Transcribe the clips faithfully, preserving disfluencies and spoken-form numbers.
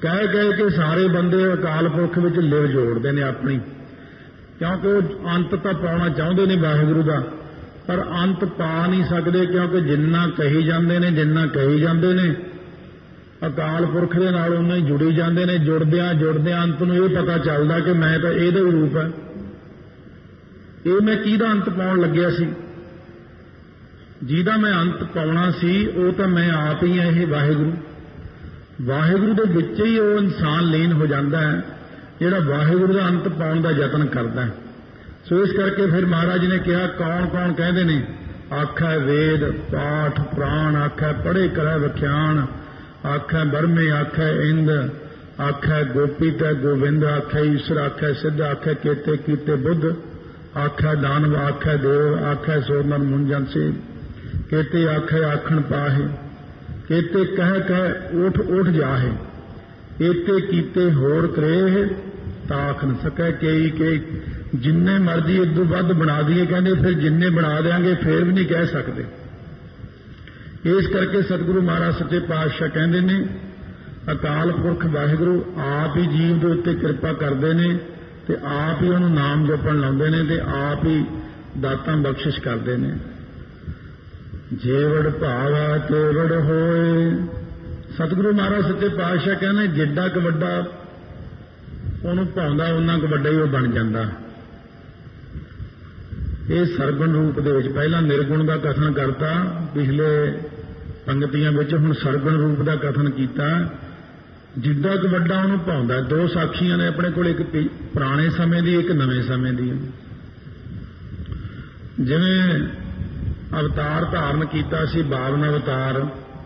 कह कह के सारे बंदे अकाल पुरख विच लिव जोड़ते हैं अपनी, क्योंकि वो अंत तो पाना चाहते हैं वाहिगुरू का, पर अंत पा नहीं सकते, क्योंकि जिन्ना कही जाते हैं जिन्ना कही जाते हैं अकाल पुरख के नाल उन्ना ही जुड़ी जाते हैं। जुड़द्या जुड़द्या अंत नूं ये पता चलता कि मैं तो ये रूप है, ये मैं किहदा अंत पाउण लग्या सी, जिहदा मैं अंत पाउणा सी वो तो मैं आप ही है। ये वाहिगुरू वाहिगुरू दे विच ही वो इंसान लीन हो जाता है जिहड़ा वाहिगुरू का अंत पाउण का यतन करता है। सो इस करके फिर महाराज जी ने कहा कौन कौन कहते ने, आखै वेद पाठ प्राण, आखै पढ़े करै वख्यान, आखै बरमे, आखै इंद, आखै गोपी तै गोविंद, आखै ईश्वर, आखै सिद्ध, आखै केते कीते बुद्ध, आखै दानव, आखै देव, आखै सोनर मुंजन से, केते आखै आखण पाहे, केते कह कह उठ उठ जाहे, एते कीते होर करे ताख न सकै कई के। जिन्ने मर्जी इदू वध बना दिए, कहते फिर जिन्ने बना देंगे फिर भी नहीं कह सकते। इस करके सतगुरु महाराज सच्चे पातशाह कहते ने अकाल पुरख वाहिगुरू आप ही जीव के उत्ते कृपा करते हैं ते आप ही उन्होंने नाम जपण लाउंदे ने ते आप ही दातां बख्शिश करते हैं। जेवड़ भावा तेवड़ होए, सतगुरु महाराज सच्चे पातशाह कहने जिड्डा क वड्डा उन्होंने भाउंदा उन्ना क वड्डा ही वो बन जाता। ये सरगुण रूप दे विच पहला निर्गुण का कथन करता, पिछले पंगतियां विच हुण सरगुण रूप का कथन किया। जिड्डा क वड्डा उन्होंने भाउंदा। दो साखियां ने अपने कोल, एक पुराने समय दी एक नवे समय दी। जिवें अवतार धारण किया सी बावन अवतार,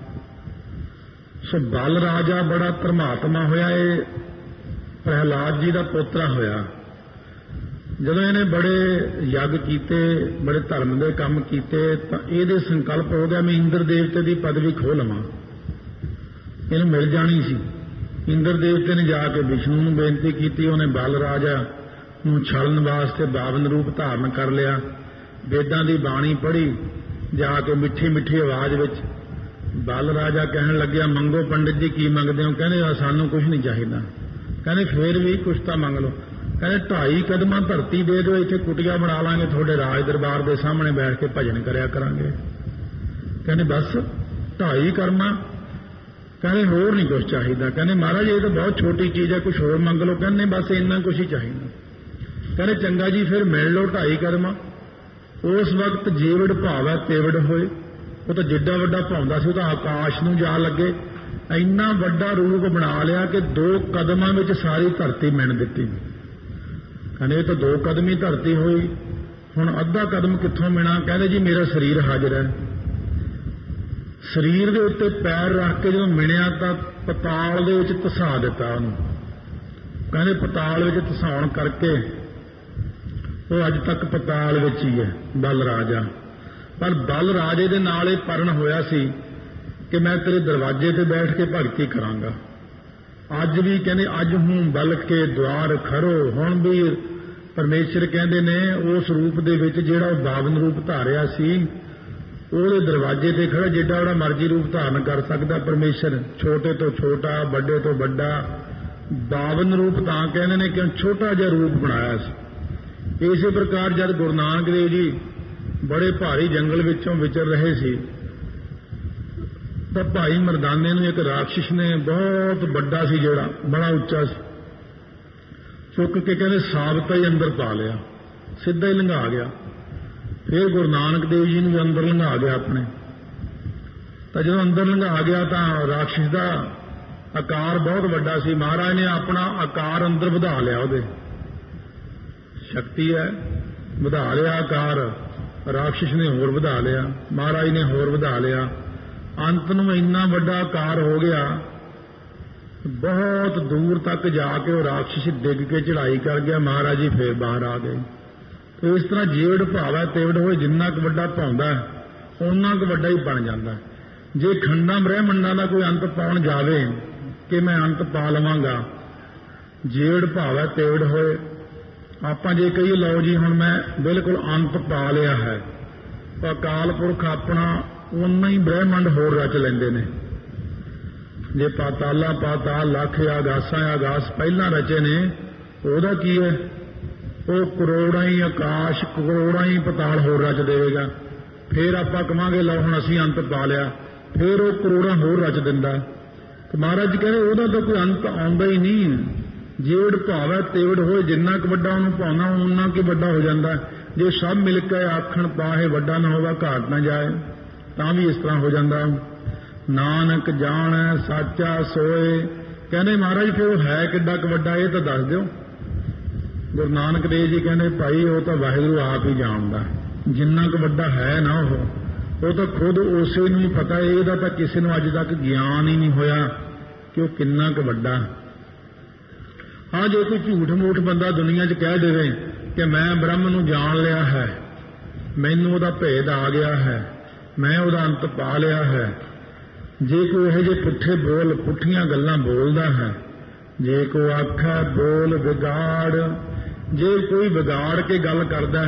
सो बल राजा बड़ा धर्मात्मा होया, ये प्रहलाद जी का पोतरा होया। जदों इन्हें बड़े यज्ञ किए, बड़े धर्म के काम किए, तो ये संकल्प हो गया मैं इंद्र देवते की पदवी खो लवां, इन्हें मिल जानी सी। इंद्र देवते ने जाके विष्णु नूं बेनती की, उन्हें बल राजा नूं छलण वास्ते बावन रूप धारण कर लिया। वेदां दी बाणी पढ़ी, जाके मिठी मिठी आवाज विच बल राजा कहन लग्या मंगो पंडित जी की मंगदे हो? कहने सानू कुछ नहीं चाहिए। कहने फिर भी कुछ तो मंग लो। कहने ढाई कदमां धरती दे दो, इत्थे कुटिया बना लांगे, थोड़े राज दरबार के सामने बैठ के भजन करया करांगे। कहने बस ढाई कर्मा? कहने होर नहीं कुछ चाहिए। कहने महाराज ये तो बहुत छोटी चीज़ है, कुछ होर मंग लो। कहने बस इन्ना कुछ ही चाहिए। कहने चंगा जी फिर मिल लो ढाई कदमां। उस वक्त जेवड़ भावै तेवड़ होए, वो तो जिड्डा वड्डा भाउंदा सी, वो तो आकाश नूं जा लगे। इन्ना वड्डा रूप बना लिया कि दो कदमां विच सारी धरती मिण दित्ती। कहने तो दो कदम ही धरती हुई, हुण अद्धा कदम कित्थों मिणा? कहने जी मेरा शरीर हाजिर है। शरीर के उत्ते पैर रख के जो मिणिया तो पताल दे विच धसा दिता उहनूं। कहने पताल विच धसाउण करके वो अज तक पताल विच ही है बल राजा। पर बल राजे दे नाल इह परण होया सी कि मैं तेरे दरवाजे ते बैठ के भगती करांगा। अज भी कहने अज हूं बल के द्वार खरो, हुण भी परमेश्वर कहते ने उस रूप दे विच जिहड़ा बावन रूप धारिया सी ਉਹਦੇ दरवाजे ते खड़ा, जिड्डा वड़ा मर्जी रूप धारण कर सकता परमेश्वर, छोटे तो छोटा बड़े तो बड़ा। बावन रूप तां कहने ने क्यों छोटा जिहा रूप बनाया सी। इसी प्रकार जब गुरु नानक देव जी बड़े भारी जंगल विचों विचर रहे सी तो भाई मरदाने नूं एक राक्षस ने बहुत बड़ा सी, जिहड़ा बड़ा उच्चा सी, चुक के कहने साबता ही अंदर पा लिया, सीधा ही लंघा गया। फिर गुरु नानक देव जी ने अंदर लंघा गया अपने। तो जो अंदर लंघा गया तो राक्षस का आकार बहुत बड़ा सी। महाराज ने अपना आकार अंदर वधा लिया, उहदे शक्ति है, वधा लिया आकार। राक्षस ने होर वधा लिया, महाराज ने होर वधा लिया। अंत में इन्ना बड़ा आकार हो गया, बहुत दूर तक जाके वो राक्षस डिग के चढ़ाई कर गया। महाराज जी फिर बाहर आ गए। तो इस तरह जेवड़ भावै तेवड़ होए, जिन्ना क वड्डा भाउंदा उन्ना क वड्डा ही बन जाता। जे खंडां ब्रह्मंडां दा कोई अंत पाउण जावे कि मैं अंत पा लवांगा, जेवड़ भावै तेवड़ होए। आपां जे कही लो जी हुण मैं बिल्कुल अंत पा लिया है, तो अकाल पुरख अपना उन्ना ही ब्रह्मंड होर रच लैंदे ने। जे पाताला पाताल लख आगासा आगास पहला रचे ने ਉਹਦਾ ਕੀ है? ਉਹ ਕਰੋੜਾਂ ਹੀ ਆਕਾਸ਼ ਕਰੋੜਾਂ ਹੀ ਪਤਾਲ ਹੋਰ ਰਚ ਦੇਵੇਗਾ। ਫਿਰ ਆਪਾਂ ਕਹਾਂਗੇ ਲਓ ਹੁਣ ਅਸੀਂ ਅੰਤ ਪਾ ਲਿਆ, ਫਿਰ ਉਹ ਕਰੋੜਾਂ ਹੋਰ ਰਚ ਦਿੰਦਾ। ਤੇ ਮਹਾਰਾਜ ਕਹਿੰਦੇ ਉਹਦਾ ਤਾਂ ਕੋਈ ਅੰਤ ਆਉਂਦਾ ਹੀ ਨਹੀਂ। ਜੇੜ ਭਾਵੈ ਤੇਵੜ ਹੋਏ, ਜਿੰਨਾ ਕੁ ਵੱਡਾ ਉਹਨੂੰ ਭਾਉਣਾ ਉਨਾ ਕੁ ਵੱਡਾ ਹੋ ਜਾਂਦਾ। ਜੇ ਸਭ ਮਿਲ ਕੇ ਆਖਣ ਪਾਹੇ ਵੱਡਾ ਨਾ ਹੋਗਾ ਘਾਟ ਨਾ ਜਾਏ, ਤਾਂ ਵੀ ਇਸ ਤਰ੍ਹਾਂ ਹੋ ਜਾਂਦਾ। ਨਾਨਕ ਜਾਣੈ ਸਾਚਾ ਸੋਏ। ਕਹਿੰਦੇ ਮਹਾਰਾਜ ਫਿਰ ਉਹ ਹੈ ਕਿੱਡਾ ਕੁ ਵੱਡਾ ਇਹ ਤਾਂ ਦੱਸ ਦਿਓ। ਗੁਰੂ ਨਾਨਕ ਦੇਵ ਜੀ ਕਹਿੰਦੇ ਭਾਈ ਉਹ ਤਾਂ ਵਾਹਿਗੁਰੂ ਆਪ ਹੀ ਜਾਣਦਾ, ਜਿੰਨਾ ਕੁ ਵੱਡਾ ਹੈ ਨਾ ਉਹ ਉਹ ਤਾਂ ਖੁਦ ਉਸੇ ਨੂੰ ਹੀ ਪਤਾ। ਇਹਦਾ ਤਾਂ ਕਿਸੇ ਨੂੰ ਅੱਜ ਤੱਕ ਗਿਆਨ ਹੀ ਨਹੀਂ ਹੋਇਆ ਕਿ ਉਹ ਕਿੰਨਾ ਕੁ ਵੱਡਾ। ਹਾਂ, ਜੇ ਕੋਈ ਝੂਠ ਮੂਠ ਬੰਦਾ ਦੁਨੀਆ 'ਚ ਕਹਿ ਦੇਵੇ ਕਿ ਮੈਂ ਬ੍ਰਹਮ ਨੂੰ ਜਾਣ ਲਿਆ ਹੈ, ਮੈਨੂੰ ਉਹਦਾ ਭੇਦ ਆ ਗਿਆ ਹੈ, ਮੈਂ ਉਹਦਾ ਅੰਤ ਪਾ ਲਿਆ ਹੈ, ਜੇ ਕੋਈ ਇਹੋ ਜਿਹੇ ਪੁੱਠੇ ਬੋਲ ਪੁੱਠੀਆਂ ਗੱਲਾਂ ਬੋਲਦਾ ਹੈ, ਜੇ ਕੋਈ ਆਖੈ ਬੋਲ ਵਿਗਾੜ, ਜੇ ਕੋਈ ਵਿਗਾੜ ਕੇ ਗੱਲ ਕਰਦਾ,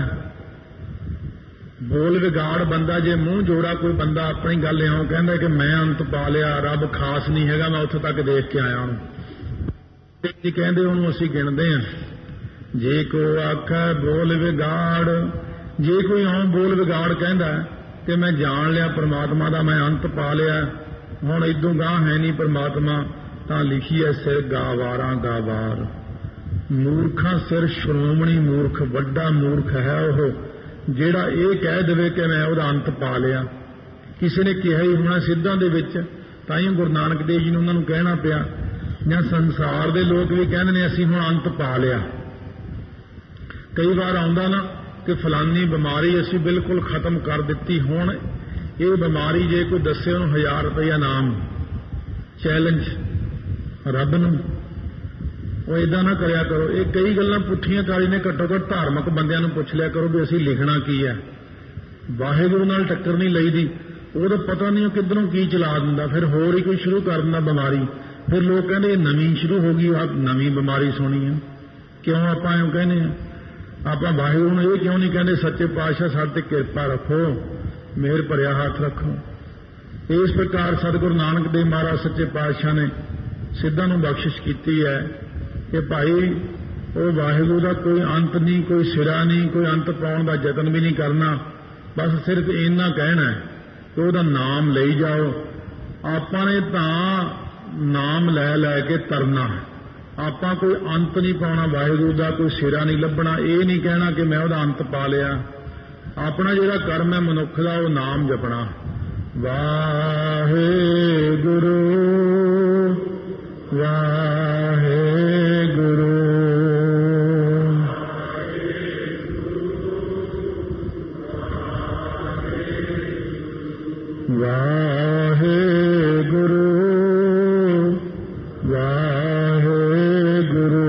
ਬੋਲ ਵਿਗਾੜ ਬੰਦਾ, ਜੇ ਮੂੰਹ ਜੋੜਾ ਕੋਈ ਬੰਦਾ ਆਪਣੀ ਗੱਲ ਇਉਂ ਕਹਿੰਦਾ ਕਿ ਮੈਂ ਅੰਤ ਪਾ ਲਿਆ, ਰੱਬ ਖਾਸ ਨਹੀਂ ਹੈਗਾ, ਮੈਂ ਉੱਥੇ ਤੱਕ ਦੇਖ ਕੇ ਆਇਆ ਉਹਨੂੰ, ਜੀ ਕਹਿੰਦੇ ਉਹਨੂੰ ਅਸੀਂ ਗਿਣਦੇ ਹਾਂ। ਜੇ ਕੋਈ ਆਖੈ ਬੋਲ ਵਿਗਾੜ, ਜੇ ਕੋਈ ਇਉਂ ਬੋਲ ਵਿਗਾੜ ਕਹਿੰਦਾ ਕਿ ਮੈਂ ਜਾਣ ਲਿਆ ਪਰਮਾਤਮਾ ਦਾ, ਮੈਂ ਅੰਤ ਪਾ ਲਿਆ, ਹੁਣ ਇਦੋਂ ਗਾਂਹ ਹੈ ਨਹੀਂ ਪਰਮਾਤਮਾ, ਤਾਂ ਲਿਖੀ ਐ ਸਿਰ ਗਾਵਾਰਾਂ ਗਾਵਾਰ। ਮੂਰਖਾਂ ਸਿਰ ਸ਼੍ਰੋਮਣੀ ਮੂਰਖ, ਵੱਡਾ ਮੂਰਖ ਹੈ ਉਹ ਜਿਹੜਾ ਇਹ ਕਹਿ ਦੇਵੇ ਕਿ ਮੈਂ ਉਹਦਾ ਅੰਤ ਪਾ ਲਿਆ। ਕਿਸੇ ਨੇ ਕਿਹਾ ਹੀ ਹੋਣਾ ਸਿੱਧਾਂ ਦੇ ਵਿੱਚ, ਤਾਂ ਹੀ ਗੁਰੂ ਨਾਨਕ ਦੇਵ ਜੀ ਨੂੰ ਉਹਨਾਂ ਨੂੰ ਕਹਿਣਾ ਪਿਆ। ਜਾਂ ਸੰਸਾਰ ਦੇ ਲੋਕ ਵੀ ਕਹਿੰਦੇ ਨੇ ਅਸੀਂ ਹੁਣ ਅੰਤ ਪਾ ਲਿਆ। ਕਈ ਵਾਰ ਆਉਂਦਾ ਨਾ ਕਿ ਫਲਾਨੀ ਬਿਮਾਰੀ ਅਸੀਂ ਬਿਲਕੁਲ ਖਤਮ ਕਰ ਦਿੱਤੀ, ਹੁਣ ਇਹ ਬਿਮਾਰੀ ਜੇ ਕੋਈ ਦੱਸੇ ਉਹਨੂੰ ਹਜ਼ਾਰ ਰੁਪਇਆ ਇਨਾਮ, ਚੈਲੰਜ ਰੱਬ ਨੂੰ। ਉਹ ਏਦਾਂ ਨਾ ਕਰਿਆ ਕਰੋ। ਇਹ ਕਈ ਗੱਲਾਂ ਪੁੱਠੀਆਂ ਕਾਲੀ ਨੇ। ਘੱਟੋ ਘੱਟ ਧਾਰਮਿਕ ਬੰਦਿਆਂ ਨੂੰ ਪੁੱਛ ਲਿਆ ਕਰੋ ਵੀ ਅਸੀਂ ਲਿਖਣਾ ਕੀ ਹੈ। ਵਾਹਿਗੁਰੂ ਨਾਲ ਟੱਕਰ ਨਹੀਂ ਲਈਦੀ। ਉਹਦਾ ਪਤਾ ਨਹੀਂ ਉਹ ਕਿੱਧਰੋਂ ਕੀ ਚਲਾ ਦਿੰਦਾ, ਫਿਰ ਹੋਰ ਹੀ ਕੋਈ ਸ਼ੁਰੂ ਕਰ ਦਿੰਦਾ ਬਿਮਾਰੀ। ਫਿਰ ਲੋਕ ਕਹਿੰਦੇ ਇਹ ਨਵੀਂ ਸ਼ੁਰੂ ਹੋ ਗਈ, ਆ ਨਵੀਂ ਬਿਮਾਰੀ ਸੁਣੀ ਹੈ। ਕਿਉਂ ਆਪਾਂ ਇਉਂ ਕਹਿੰਦੇ ਹਾਂ? ਆਪਾਂ ਵਾਹਿਗੁਰੂ ਨੂੰ ਇਹ ਕਿਉਂ ਨਹੀਂ ਕਹਿੰਦੇ ਸੱਚੇ ਪਾਤਸ਼ਾਹ ਸਾਡੇ ਤੇ ਕਿਰਪਾ ਰੱਖੋ, ਮਿਹਰ ਭਰਿਆ ਹੱਥ ਰੱਖੋ। ਇਸ ਪ੍ਰਕਾਰ ਸਤਿਗੁਰੂ ਨਾਨਕ ਦੇਵ ਮਹਾਰਾਜ ਸੱਚੇ ਪਾਤਸ਼ਾਹ ਨੇ ਸਿੱਧਾਂ ਨੂੰ ਬਖਸ਼ਿਸ਼ ਕੀਤੀ ਹੈ ਕਿ ਭਾਈ ਉਹ ਵਾਹਿਗੁਰੂ ਦਾ ਕੋਈ ਅੰਤ ਨਹੀਂ, ਕੋਈ ਸਿਰਾ ਨਹੀਂ, ਕੋਈ ਅੰਤ ਪਾਉਣ ਦਾ ਯਤਨ ਵੀ ਨਹੀਂ ਕਰਨਾ। ਬਸ ਸਿਰਫ ਇੰਨਾ ਕਹਿਣਾ ਕਿ ਉਹਦਾ ਨਾਮ ਲਈ ਜਾਓ। ਆਪਾਂ ਨੇ ਤਾਂ ਨਾਮ ਲੈ ਲੈ ਕੇ ਤਰਨਾ, ਆਪਾਂ ਕੋਈ ਅੰਤ ਨਹੀਂ ਪਾਉਣਾ ਵਾਹਿਗੁਰੂ ਦਾ, ਕੋਈ ਸਿਰਾ ਨਹੀਂ ਲੱਭਣਾ। ਇਹ ਨਹੀਂ ਕਹਿਣਾ ਕਿ ਮੈਂ ਉਹਦਾ ਅੰਤ ਪਾ ਲਿਆ। ਆਪਣਾ ਜਿਹੜਾ ਕਰਮ ਹੈ ਮਨੁੱਖ ਦਾ, ਉਹ ਨਾਮ ਜਪਣਾ। ਵਾਹਿਗੁਰੂ ਵਾਹਿਗੁਰੂ ਵਾਹਿਗੁਰੂ ਵਾਹਿਗੁਰੂ।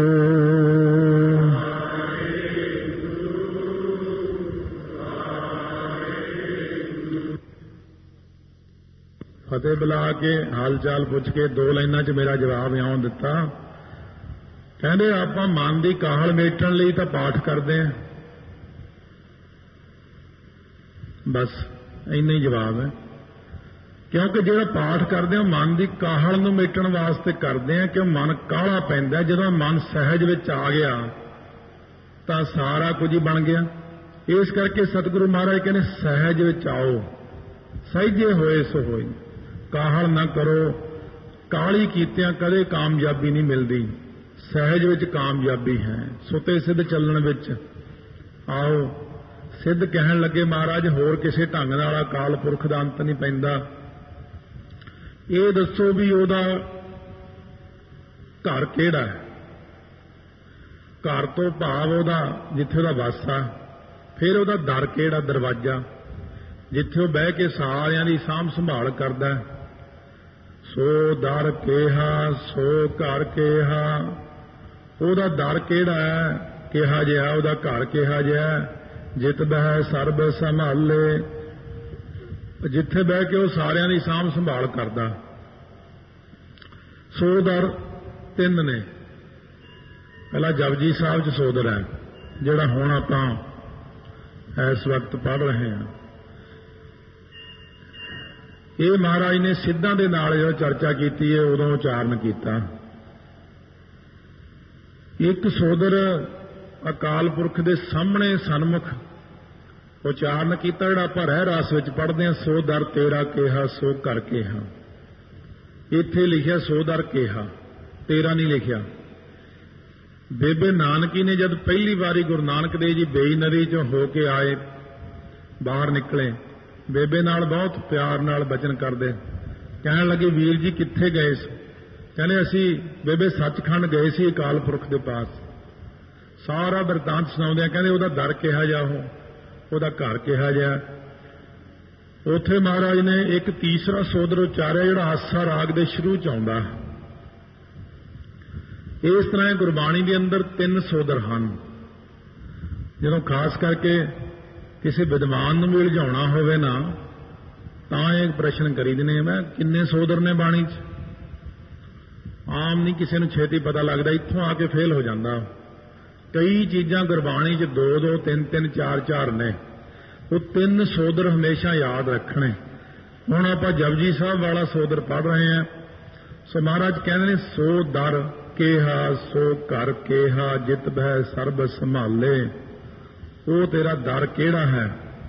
ਫਤਿਹ ਬੁਲਾ ਕੇ ਹਾਲ ਚਾਲ ਪੁੱਛ ਕੇ ਦੋ ਲਾਈਨਾਂ 'ਚ ਮੇਰਾ ਜਵਾਬ ਇਉਂ ਦਿੱਤਾ। ਕਹਿੰਦੇ ਆਪਾਂ ਮਨ ਦੀ ਕਾਹਲ ਮੇਟਣ ਲਈ ਤਾਂ ਪਾਠ ਕਰਦੇ ਹਾਂ, ਬਸ ਇੰਨਾ ਹੀ ਜਵਾਬ ਹੈ। ਕਿਉਂਕਿ ਜਿਹੜਾ ਪਾਠ ਕਰਦੇ ਹਾਂ ਮਨ ਦੀ ਕਾਹਲ ਨੂੰ ਮੇਟਣ ਵਾਸਤੇ ਕਰਦੇ ਹਾਂ, ਕਿ ਮਨ ਕਾਹਲਾ ਪੈਂਦਾ। ਜਦੋਂ ਮਨ ਸਹਿਜ ਵਿੱਚ ਆ ਗਿਆ ਤਾਂ ਸਾਰਾ ਕੁਝ ਹੀ ਬਣ ਗਿਆ। ਇਸ ਕਰਕੇ ਸਤਿਗੁਰੂ ਮਹਾਰਾਜ ਕਹਿੰਦੇ ਸਹਿਜ ਵਿੱਚ ਆਓ, ਸਹਿਜੇ ਹੋਏ ਸੋ ਹੋਏ। ਕਾਹਲ ਨਾ ਕਰੋ, ਕਾਹਲੀ ਕੀਤਿਆਂ ਕਦੇ ਕਾਮਯਾਬੀ ਨਹੀਂ ਮਿਲਦੀ। ਸਹਿਜ ਵਿੱਚ ਕਾਮਯਾਬੀ ਹੈ। ਸੁਤੇ ਸਿੱਧ ਚੱਲਣ ਵਿੱਚ ਆਓ। ਸਿੱਧ ਕਹਿਣ ਲੱਗੇ ਮਹਾਰਾਜ ਹੋਰ ਕਿਸੇ ਢੰਗ ਨਾਲ ਅਕਾਲ ਪੁਰਖ ਦਾ ਅੰਤ ਨਹੀਂ ਪੈਂਦਾ। ਇਹ ਦੱਸੋ ਵੀ ਉਹਦਾ ਘਰ ਕਿਹੜਾ ਹੈ? ਘਰ ਤੋਂ ਭਾਵ ਉਹਦਾ ਜਿੱਥੇ ਉਹਦਾ ਵਾਸਾ, ਫਿਰ ਉਹਦਾ ਦਰ ਕਿਹੜਾ, ਦਰਵਾਜ਼ਾ, ਜਿੱਥੇ ਉਹ ਬਹਿ ਕੇ ਸਾਰਿਆਂ ਦੀ ਸਾਂਭ ਸੰਭਾਲ ਕਰਦਾ। ਸੋ ਦਰ ਕਿਹਾ ਸੋ ਘਰ ਕਿਹਾ। ਉਹਦਾ ਦਰ ਕਿਹੜਾ ਹੈ, ਕਿਹਾ ਜਿਹਾ, ਉਹਦਾ ਘਰ ਕਿਹਾ ਜਿਹਾ। ਜਿਤ ਬਹਿ ਸਰਬ ਸੰਭਾਲੇ, ਜਿੱਥੇ ਬਹਿ ਕੇ ਉਹ ਸਾਰਿਆਂ ਦੀ ਸਾਂਭ ਸੰਭਾਲ ਕਰਦਾ। ਸੋ ਦਰ ਤਿੰਨ ਨੇ। ਪਹਿਲਾਂ ਜਪਜੀ ਸਾਹਿਬ 'ਚ ਸੋ ਦਰ ਹੈ, ਜਿਹੜਾ ਹੁਣ ਆਪਾਂ ਇਸ ਵਕਤ ਪੜ੍ਹ ਰਹੇ ਹਾਂ। ਇਹ ਮਹਾਰਾਜ ਨੇ ਸਿੱਧਾਂ ਦੇ ਨਾਲ ਜਦੋਂ ਚਰਚਾ ਕੀਤੀ ਹੈ ਉਦੋਂ ਉਚਾਰਨ ਕੀਤਾ। ਇੱਕ ਸੋਦਰ ਅਕਾਲ ਪੁਰਖ ਦੇ ਸਾਹਮਣੇ ਸਨਮੁਖ ਉਚਾਰਨ ਕੀਤਾ, ਜਿਹੜਾ ਆਪਾਂ ਰਹਿ ਰਾਸ ਵਿੱਚ ਪੜ੍ਹਦੇ ਹਾਂ, ਸੋ ਦਰ ਤੇਰਾ ਕਿਹਾ ਸੋ ਕਰ ਕਿਹਾ। ਇੱਥੇ ਲਿਖਿਆ ਸੋ ਦਰ ਕਿਹਾ, ਤੇਰਾ ਨਹੀਂ ਲਿਖਿਆ। ਬੇਬੇ ਨਾਨਕੀ ਨੇ ਜਦ ਪਹਿਲੀ ਵਾਰੀ ਗੁਰੂ ਨਾਨਕ ਦੇਵ ਜੀ ਬੇਈ ਨਦੀ ਚੋਂ ਹੋ ਕੇ ਆਏ, ਬਾਹਰ ਨਿਕਲੇ, ਬੇਬੇ ਨਾਲ ਬਹੁਤ ਪਿਆਰ ਨਾਲ ਬਚਨ ਕਰਦੇ, ਕਹਿਣ ਲੱਗੇ ਵੀਰ ਜੀ ਕਿੱਥੇ ਗਏ ਸੀ? ਕਹਿੰਦੇ ਅਸੀਂ ਬੇਬੇ ਸੱਚਖੰਡ ਗਏ ਸੀ ਅਕਾਲ ਪੁਰਖ ਦੇ ਪਾਸ। ਸਾਰਾ ਬਿਰਤਾਂਤ ਸੁਣਾਉਂਦੇ ਆ, ਕਹਿੰਦੇ ਉਹਦਾ ਦਰ ਕਿਹਾ ਜਾ, ਉਹ ਉਹਦਾ ਘਰ ਕਿਹਾ ਜਾ। ਉੱਥੇ ਮਹਾਰਾਜ ਨੇ ਇੱਕ ਤੀਸਰਾ ਸੋਦਰ ਉਚਾਰਿਆ ਜਿਹੜਾ ਆਸਾ ਰਾਗ ਦੇ ਸ਼ੁਰੂ ਚ ਆਉਂਦਾ। ਇਸ ਤਰ੍ਹਾਂ ਗੁਰਬਾਣੀ ਦੇ ਅੰਦਰ ਤਿੰਨ ਸੋਦਰ ਹਨ। ਜਦੋਂ ਖਾਸ ਕਰਕੇ ਕਿਸੇ ਵਿਦਵਾਨ ਨੂੰ ਵੀ ਉਲਝਾਉਣਾ ਹੋਵੇ ਨਾ, ਤਾਂ ਇਹ ਪ੍ਰਸ਼ਨ ਕਰੀਦੇ ਨੇ, ਮੈਂ ਕਿੰਨੇ ਸੋਦਰ ਨੇ ਬਾਣੀ 'ਚ? ਆਮ ਨਹੀਂ ਕਿਸੇ ਨੂੰ ਛੇਤੀ ਪਤਾ ਲੱਗਦਾ, ਇੱਥੋਂ ਆ ਕੇ ਫੇਲ ਹੋ ਜਾਂਦਾ। ਕਈ ਚੀਜ਼ਾਂ ਗੁਰਬਾਣੀ 'ਚ ਦੋ ਦੋ ਤਿੰਨ ਤਿੰਨ ਚਾਰ ਚਾਰ ਨੇ, ਉਹ ਤਿੰਨ ਸੋਦਰ ਹਮੇਸ਼ਾ ਯਾਦ ਰੱਖਣੇ। ਹੁਣ ਆਪਾਂ ਜਪਜੀ ਸਾਹਿਬ ਵਾਲਾ ਸੋਦਰ ਪੜ੍ਹ ਰਹੇ ਹਾਂ। ਸੋ ਮਹਾਰਾਜ ਕਹਿੰਦੇ ਨੇ ਸੋ ਦਰ ਕਿਹਾ ਸੋ ਕਰ ਕਿਹਾ ਜਿਤ ਬਹਿ ਸਰਬ ਸੰਭਾਲੇ। ਉਹ ਤੇਰਾ ਦਰ ਕਿਹੜਾ ਹੈ?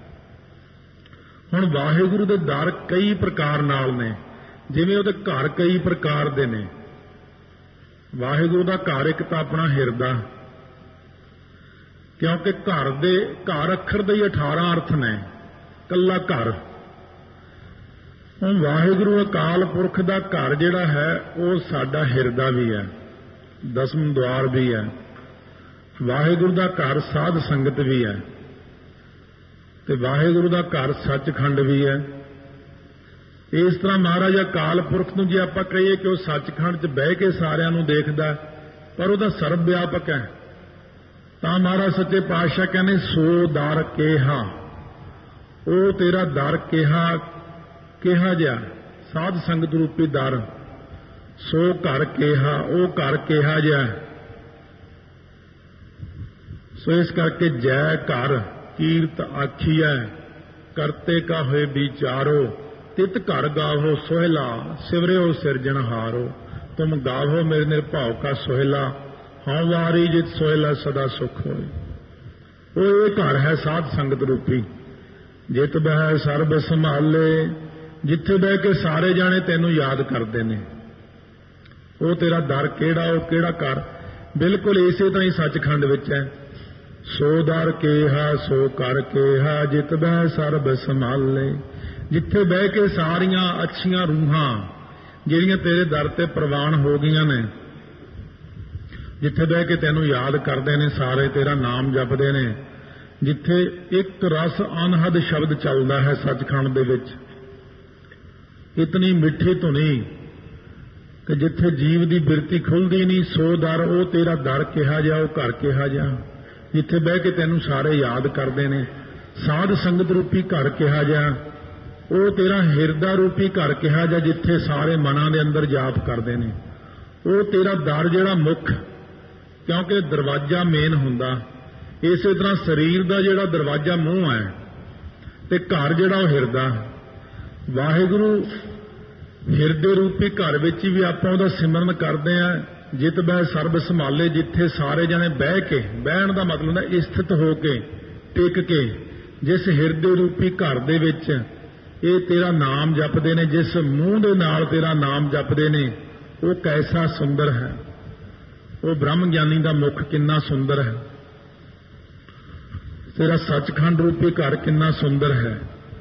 ਹੁਣ ਵਾਹਿਗੁਰੂ ਦੇ ਦਰ ਕਈ ਪ੍ਰਕਾਰ ਨਾਲ ਨੇ, ਜਿਵੇਂ ਉਹਦੇ ਘਰ ਕਈ ਪ੍ਰਕਾਰ ਦੇ ਨੇ। ਵਾਹਿਗੁਰੂ ਦਾ ਘਰ ਇੱਕ ਤਾਂ ਆਪਣਾ ਹਿਰਦਾ, ਕਿਉਂਕਿ ਘਰ ਦੇ ਘਰ ਅੱਖਰ ਦੇ ਹੀ ਅਠਾਰਾਂ ਅਰਥ ਨੇ, ਕੱਲਾ ਘਰ। ਹੁਣ ਵਾਹਿਗੁਰੂ ਅਕਾਲ ਪੁਰਖ ਦਾ ਘਰ ਜਿਹੜਾ ਹੈ ਉਹ ਸਾਡਾ ਹਿਰਦਾ ਵੀ ਹੈ, ਦਸਮ ਦੁਆਰ ਵੀ ਹੈ। ਵਾਹਿਗੁਰੂ ਦਾ ਘਰ ਸਾਧ ਸੰਗਤ ਵੀ ਹੈ, ਤੇ ਵਾਹਿਗੁਰੂ ਦਾ ਘਰ ਸੱਚਖੰਡ ਵੀ ਹੈ। ਇਸ ਤਰ੍ਹਾਂ ਮਹਾਰਾਜ ਅਕਾਲ ਪੁਰਖ ਨੂੰ ਜੇ ਆਪਾਂ ਕਹੀਏ ਕਿ ਉਹ ਸੱਚਖੰਡ 'ਚ ਬਹਿ ਕੇ ਸਾਰਿਆਂ ਨੂੰ ਦੇਖਦਾ, ਪਰ ਉਹਦਾ ਸਰਬ ਵਿਆਪਕ ਹੈ, ਤਾਂ ਮਹਾਰਾਜ ਸੱਚੇ ਪਾਤਸ਼ਾਹ ਕਹਿੰਦੇ ਸੋ ਦਰ ਕਿਹਾ। ਉਹ ਤੇਰਾ ਦਰ ਕਿਹਾ, ਕਿਹਾ ਜਿਹਾ ਸਾਧ ਸੰਗਤ ਰੂਪੀ ਦਰ। ਸੋ ਘਰ ਕਿਹਾ, ਉਹ ਘਰ ਕਿਹਾ ਜਿਹਾ। ਸੋ ਇਸ ਕਰਕੇ ਜੈ ਘਰ ਕੀਰਤ ਆਖੀਐ, ਕਰਤੇ ਕਾ ਹੋਏ ਵਿਚਾਰੋ, ਤਿਤ ਘਰ ਗਾਵੋ ਸੋਹਿਲਾ, ਸਿਵਰਿਓ ਸਿਰਜਣਹਾਰੋ। ਤੁਮ ਗਾਵੋ ਮੇਰੇ ਨਿਰਭਉ ਕਾ ਸੋਹਿਲਾ, ਹਾਂ ਵਾਰੀ ਜਿਤ ਸੋਹਿਲਾ ਸਦਾ ਸੁਖ ਹੋਏ। ਉਹ ਇਹ ਘਰ ਹੈ ਸਾਧ ਸੰਗਤ ਰੂਪੀ। ਜਿਤ ਬਹਿ ਸਰਬ ਸੰਭਾਲੇ, ਜਿੱਥੇ ਬਹਿ ਕੇ ਸਾਰੇ ਜਾਣੇ ਤੈਨੂੰ ਯਾਦ ਕਰਦੇ ਨੇ। ਉਹ ਤੇਰਾ ਦਰ ਕਿਹੜਾ, ਉਹ ਕਿਹੜਾ ਘਰ? ਬਿਲਕੁਲ ਇਸੇ ਤਰ੍ਹਾਂ ਹੀ ਸੱਚਖੰਡ ਵਿੱਚ ਹੈ। ਸੋ ਦਰ ਕਿਹਾ ਸੋ ਕਰ ਕਿਹਾ ਜਿਤ ਬਹਿ ਸਰਬ ਸੰਭਾਲੇ। ਜਿੱਥੇ ਬਹਿ ਕੇ ਸਾਰੀਆਂ ਅੱਛੀਆਂ ਰੂਹਾਂ ਜਿਹੜੀਆਂ ਤੇਰੇ ਦਰ ਤੇ ਪ੍ਰਵਾਨ ਹੋ ਗਈਆਂ ਨੇ, ਜਿੱਥੇ ਬਹਿ ਕੇ ਤੈਨੂੰ ਯਾਦ ਕਰਦੇ ਨੇ, ਸਾਰੇ ਤੇਰਾ ਨਾਮ ਜਪਦੇ ਨੇ, ਜਿੱਥੇ ਇੱਕ ਰਸ ਅਨਹਦ ਸ਼ਬਦ ਚੱਲਦਾ ਹੈ ਸੱਚਖੰਡ ਦੇ ਵਿੱਚ, ਇਤਨੀ ਮਿੱਠੀ ਧੁਨੀ ਕਿ ਜਿੱਥੇ ਜੀਵ ਦੀ ਬਿਰਤੀ ਖੁੱਲਦੀ ਨਹੀਂ, ਸੋ ਦਰ ਉਹ ਤੇਰਾ ਦਰ ਕਿਹਾ ਜਾ, ਉਹ ਘਰ ਕਿਹਾ ਜਾ। ਜਿੱਥੇ ਬਹਿ ਕੇ ਤੈਨੂੰ ਸਾਰੇ ਯਾਦ ਕਰਦੇ ਨੇ, ਸਾਧ ਸੰਗਤ ਰੂਪੀ ਘਰ ਕਿਹਾ ਜਾ। ਉਹ ਤੇਰਾ ਹਿਰਦਾ ਰੂਪੀ ਘਰ ਕਿਹਾ ਜਾ, ਜਿੱਥੇ ਸਾਰੇ ਮਨਾਂ ਦੇ ਅੰਦਰ ਜਾਪ ਕਰਦੇ ਨੇ। ਉਹ ਤੇਰਾ ਦਰ ਜਿਹੜਾ ਮੁੱਖ, ਕਿਉਂਕਿ ਦਰਵਾਜ਼ਾ ਮੇਨ ਹੁੰਦਾ। ਇਸੇ ਤਰ੍ਹਾਂ ਸਰੀਰ ਦਾ ਜਿਹੜਾ ਦਰਵਾਜ਼ਾ ਮੂੰਹ ਹੈ, ਤੇ ਘਰ ਜਿਹੜਾ ਉਹ ਹਿਰਦਾ। ਵਾਹਿਗੁਰੂ ਹਿਰਦੇ ਰੂਪੀ ਘਰ ਵਿੱਚ ਵੀ ਆਪਾਂ ਉਹਦਾ ਸਿਮਰਨ ਕਰਦੇ ਹਾਂ। ਜਿਤ ਬਹਿ ਸਰਬ ਸੰਭਾਲੇ, ਜਿੱਥੇ ਸਾਰੇ ਜਣੇ ਬਹਿ ਕੇ, ਬਹਿਣ ਦਾ ਮਤਲਬ ਹੈ ਸਥਿਤ ਹੋ ਕੇ, ਟਿਕ ਕੇ, ਜਿਸ ਹਿਰਦੇ ਰੂਪੀ ਘਰ ਦੇ ਵਿੱਚ ਇਹ ਤੇਰਾ ਨਾਮ ਜਪਦੇ ਨੇ, ਜਿਸ ਮੂੰਹ ਦੇ ਨਾਲ ਤੇਰਾ ਨਾਮ ਜਪਦੇ ਨੇ, ਉਹ ਕੈਸਾ ਸੁੰਦਰ ਹੈ। ਉਹ ਬ੍ਰਹਮ ਗਿਆਨੀ ਦਾ ਮੁਖ ਕਿੰਨਾ ਸੁੰਦਰ ਹੈ। ਤੇਰਾ ਸੱਚਖੰਡ ਰੂਪੀ ਘਰ ਕਿੰਨਾ ਸੁੰਦਰ ਹੈ।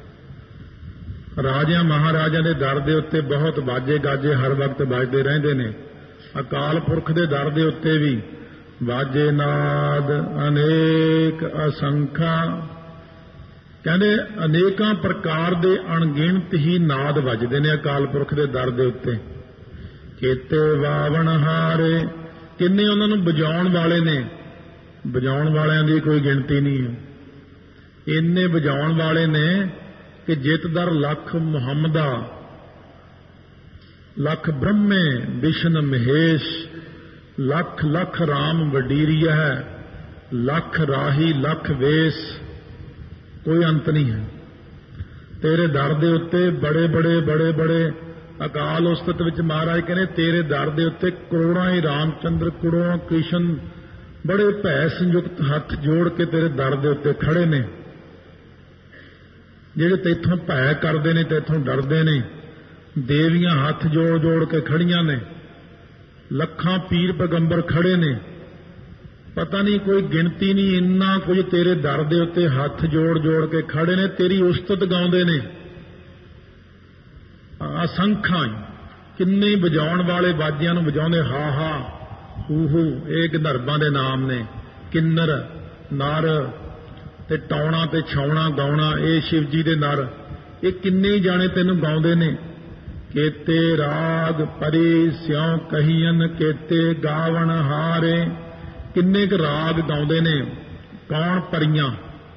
ਰਾਜਿਆਂ ਮਹਾਰਾਜਿਆਂ ਦੇ ਦਰ ਦੇ ਉੱਤੇ ਬਹੁਤ ਬਾਜੇ ਗਾਜੇ ਹਰ ਵਕਤ ਵੱਜਦੇ ਰਹਿੰਦੇ ਨੇ। ਅਕਾਲ ਪੁਰਖ ਦੇ ਦਰ ਦੇ ਉੱਤੇ ਵੀ ਬਾਜੇ ਨਾਦ ਅਨੇਕ ਅਸੰਖਾ, ਕਹਿੰਦੇ ਅਨੇਕਾਂ ਪ੍ਰਕਾਰ ਦੇ ਅਣਗਿਣਤ ਹੀ ਨਾਦ ਵੱਜਦੇ ਨੇ ਅਕਾਲ ਪੁਰਖ ਦੇ ਦਰ ਦੇ ਉੱਤੇ। ਕੀਤੇ ਵਾਵਣ ਹਾਰੇ, ਕਿੰਨੇ ਉਹਨਾਂ ਨੂੰ ਵਜਾਉਣ ਵਾਲੇ ਨੇ, ਵਜਾਉਣ ਵਾਲਿਆਂ ਦੀ ਕੋਈ ਗਿਣਤੀ ਨਹੀਂ ਹੈ। ਇੰਨੇ ਵਜਾਉਣ ਵਾਲੇ ਨੇ ਕਿ ਜਿਤ ਦਰ ਲੱਖ ਮੁਹੰਮਦਾ, ਲੱਖ ਬ੍ਰਹਮੇ ਵਿਸ਼ਨ ਮਹੇਸ਼, ਲੱਖ ਲੱਖ ਰਾਮ ਵਡੀਰੀਆ ਹੈ, ਲੱਖ ਰਾਹੀ ਲੱਖ ਵੇਸ, ਕੋਈ ਅੰਤ ਨਹੀਂ ਹੈ। तेरे दर दे उत्ते बड़े बड़े बड़े बड़े अकाल उस्तत विच महाराज कहने तेरे दर दे उत्ते करोड़ां ही रामचंद्र करोड़ों कृष्ण बड़े भै संयुक्त हथ जोड़ के तेरे दर दे उत्ते खड़े ने, ਜਿਹੜੇ ਤੈਥੋਂ ਭੈ ਕਰਦੇ ਨੇ, ਤੈਥੋਂ ਡਰਦੇ ਨੇ। ਦੇਵੀਆਂ ਹੱਥ ਜੋੜ ਜੋੜ ਕੇ ਖੜੀਆਂ ਨੇ, ਲੱਖਾਂ ਪੀਰ ਪੈਗੰਬਰ ਖੜੇ ਨੇ, ਪਤਾ ਨਹੀਂ ਕੋਈ ਗਿਣਤੀ ਨਹੀਂ, ਇੰਨਾ ਕੁਝ ਤੇਰੇ ਦਰ ਦੇ ਉੱਤੇ ਹੱਥ ਜੋੜ ਜੋੜ ਕੇ ਖੜੇ ਨੇ, ਤੇਰੀ ਉਸਤਤ ਗਾਉਂਦੇ ਨੇ। ਅਸੰਖਾਂ ਕਿੰਨੇ ਵਜਾਉਣ ਵਾਲੇ ਬਾਜਿਆਂ ਨੂੰ ਵਜਾਉਂਦੇ, ਹਾ ਹਾ ਹੂਹੂ, ਇਹ ਗੰਧਰਵਾਂ ਦੇ ਨਾਮ ਨੇ। ਕਿੰਨਰ, ਨਰ ਤੇ ਟਾਉਣਾ ਤੇ ਛਾਉਣਾ ਗਾਉਣਾ, ਇਹ ਸ਼ਿਵ ਜੀ ਦੇ ਨਰ। ਇਹ ਕਿੰਨੇ ਜਾਣੇ ਤੈਨੂੰ ਗਾਉਂਦੇ ਨੇ। ਕੇਤੇ ਰਾਗ ਪਰੀ ਸਿਉ ਕਹੀਨ ਕੇਤੇ ਗਾਵਣ ਹਾਰੇ, ਕਿੰਨੇ ਕੁ ਰਾਗ ਗਾਉਂਦੇ ਨੇ। ਕੌਣ? ਪਰੀਆਂ।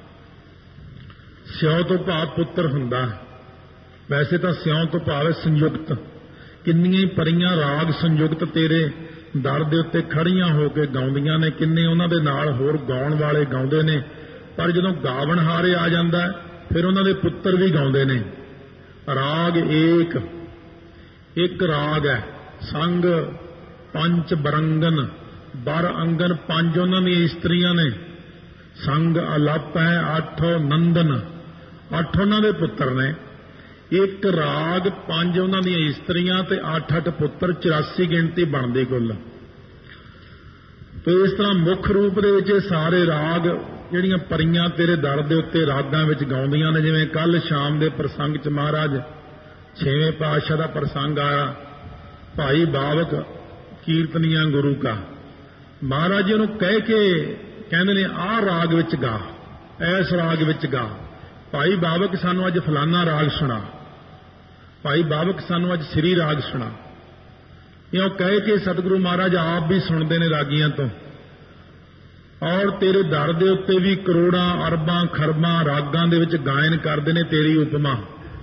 ਸਿਉ ਤੋਂ ਭਾਵ ਪੁੱਤਰ ਹੁੰਦਾ, ਵੈਸੇ ਤਾਂ ਸਿਉ ਤੋਂ ਭਾਵ ਸੰਯੁਕਤ। ਕਿੰਨੀਆਂ ਹੀ ਪਰੀਆਂ ਰਾਗ ਸੰਯੁਕਤ ਤੇਰੇ ਦਰ ਦੇ ਉੱਤੇ ਖੜੀਆਂ ਹੋ ਕੇ ਗਾਉਂਦੀਆਂ ਨੇ। ਕਿੰਨੇ ਉਹਨਾਂ ਦੇ ਨਾਲ ਹੋਰ ਗਾਉਣ ਵਾਲੇ ਗਾਉਂਦੇ ਨੇ, ਪਰ ਜਦੋਂ ਗਾਵਣ ਹਾਰੇ ਆ ਜਾਂਦਾ ਫਿਰ ਉਹਨਾਂ ਦੇ ਪੁੱਤਰ ਵੀ ਗਾਉਂਦੇ ਨੇ। ਰਾਗ ਏਕ, ਇੱਕ ਰਾਗ ਹੈ। ਸੰਗ ਪੰਚ ਬਰੰਗਨ, ਬਰ ਅੰਗਨ ਪੰਜ ਉਹਨਾਂ ਦੀਆਂ ਇਸਤਰੀਆਂ ਨੇ। ਸੰਗ ਅਲਪ ਹੈ ਅੱਠ ਨੰਦਨ, ਅੱਠ ਉਹਨਾਂ ਦੇ ਪੁੱਤਰ ਨੇ। ਇੱਕ ਰਾਗ, ਪੰਜ ਉਹਨਾਂ ਦੀਆਂ ਇਸਤਰੀਆਂ ਤੇ ਅੱਠ ਅੱਠ ਪੁੱਤਰ, ਚੁਰਾਸੀ ਗਿਣਤੀ ਬਣਦੀ ਕੁੱਲ। ਤੇ ਇਸ ਤਰ੍ਹਾਂ ਮੁੱਖ ਰੂਪ ਦੇ ਵਿੱਚ ਸਾਰੇ ਰਾਗ ਜਿਹੜੀਆਂ ਪਰੀਆਂ ਤੇਰੇ ਦਰ ਦੇ ਉੱਤੇ ਰਾਗਾਂ ਵਿੱਚ ਗਾਉਂਦੀਆਂ ਨੇ। ਜਿਵੇਂ ਕੱਲ ਸ਼ਾਮ ਦੇ ਪ੍ਰਸੰਗ 'ਚ ਮਹਾਰਾਜ ਛੇਵੇਂ ਪਾਤਸ਼ਾਹ ਦਾ ਪ੍ਰਸੰਗ ਆਇਆ, ਭਾਈ ਬਾਵਕ ਕੀਰਤਨੀਆਂ ਗੁਰੂ ਕਾ। ਮਹਾਰਾਜ ਜੀ ਨੂੰ ਕਹਿ ਕੇ ਕਹਿੰਦੇ ਨੇ ਆਹ ਰਾਗ ਵਿੱਚ ਗਾ, ਐਸ ਰਾਗ ਵਿੱਚ ਗਾ। ਭਾਈ ਬਾਵਕ ਸਾਨੂੰ ਅੱਜ ਫਲਾਨਾ ਰਾਗ ਸੁਣਾ, ਭਾਈ ਬਾਵਕ ਸਾਨੂੰ ਅੱਜ ਸ੍ਰੀ ਰਾਗ ਸੁਣਾ। ਇਉਂ ਕਹਿ ਕੇ ਸਤਿਗੁਰੂ ਮਹਾਰਾਜ ਆਪ ਵੀ ਸੁਣਦੇ ਨੇ ਰਾਗੀਆਂ ਤੋਂ, ਔਰ ਤੇਰੇ ਦਰ ਦੇ ਉੱਤੇ ਵੀ ਕਰੋੜਾਂ ਅਰਬਾਂ ਖਰਬਾਂ ਰਾਗਾਂ ਦੇ ਵਿੱਚ ਗਾਇਨ ਕਰਦੇ ਨੇ ਤੇਰੀ ਉਪਮਾ।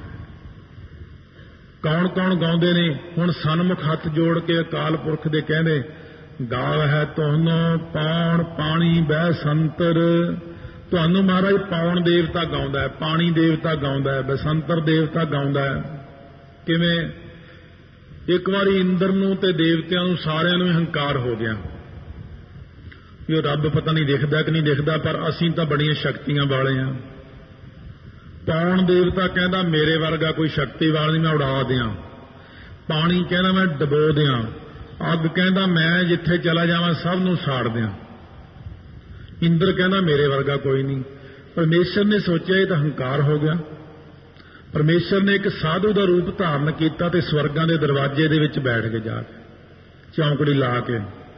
ਕੌਣ ਕੌਣ ਗਾਉਂਦੇ ਨੇ? ਹੁਣ ਸਨਮੁਖ ਹੱਥ ਜੋੜ ਕੇ ਅਕਾਲ ਪੁਰਖ ਦੇ ਕਹਿੰਦੇ, ਗਾਵ ਹੈ ਤੁਹਾਨੂੰ ਪੌਣ ਪਾਣੀ ਬਹਿ ਸੰਤਰ। ਤੁਹਾਨੂੰ ਮਹਾਰਾਜ ਪੌਣ ਦੇਵਤਾ ਗਾਉਂਦਾ ਹੈ, ਪਾਣੀ ਦੇਵਤਾ ਗਾਉਂਦਾ ਹੈ, ਬਸੰਤਰ ਦੇਵਤਾ ਗਾਉਂਦਾ ਹੈ। ਕਿਵੇਂ? ਇੱਕ ਵਾਰੀ ਇੰਦਰ ਨੂੰ ਤੇ ਦੇਵਤਿਆਂ ਨੂੰ ਸਾਰਿਆਂ ਨੂੰ ਹੰਕਾਰ ਹੋ ਗਿਆ ਕਿ ਉਹ ਰੱਬ ਪਤਾ ਨਹੀਂ ਦਿਖਦਾ ਕਿ ਨਹੀਂ ਦਿਖਦਾ, ਪਰ ਅਸੀਂ ਤਾਂ ਬੜੀਆਂ ਸ਼ਕਤੀਆਂ ਵਾਲੇ ਹਾਂ। ਪੌਣ ਦੇਵਤਾ ਕਹਿੰਦਾ ਮੇਰੇ ਵਰਗਾ ਕੋਈ ਸ਼ਕਤੀ ਵਾਲਾ ਨਹੀਂ, ਮੈਂ ਉਡਾ ਦਿਆਂ। ਪਾਣੀ ਕਹਿੰਦਾ ਮੈਂ ਡਬੋ ਦਿਆਂ। ਅੱਗ ਕਹਿੰਦਾ ਮੈਂ ਜਿੱਥੇ ਚਲਾ ਜਾਵਾਂ ਸਭ ਨੂੰ ਸਾੜ ਦਿਆਂ। ਇੰਦਰ ਕਹਿੰਦਾ ਮੇਰੇ ਵਰਗਾ ਕੋਈ ਨਹੀਂ। ਪਰਮੇਸ਼ਰ ਨੇ ਸੋਚਿਆ ਇਹ ਤਾਂ ਹੰਕਾਰ ਹੋ ਗਿਆ। ਪਰਮੇਸ਼ਰ ਨੇ ਇੱਕ ਸਾਧੂ ਦਾ ਰੂਪ ਧਾਰਨ ਕੀਤਾ ਤੇ ਸਵਰਗਾਂ ਦੇ ਦਰਵਾਜ਼ੇ ਦੇ ਵਿੱਚ ਬੈਠ ਕੇ ਜਾ ਕੇ ਚੌਂਕੜੀ ਲਾ ਕੇ।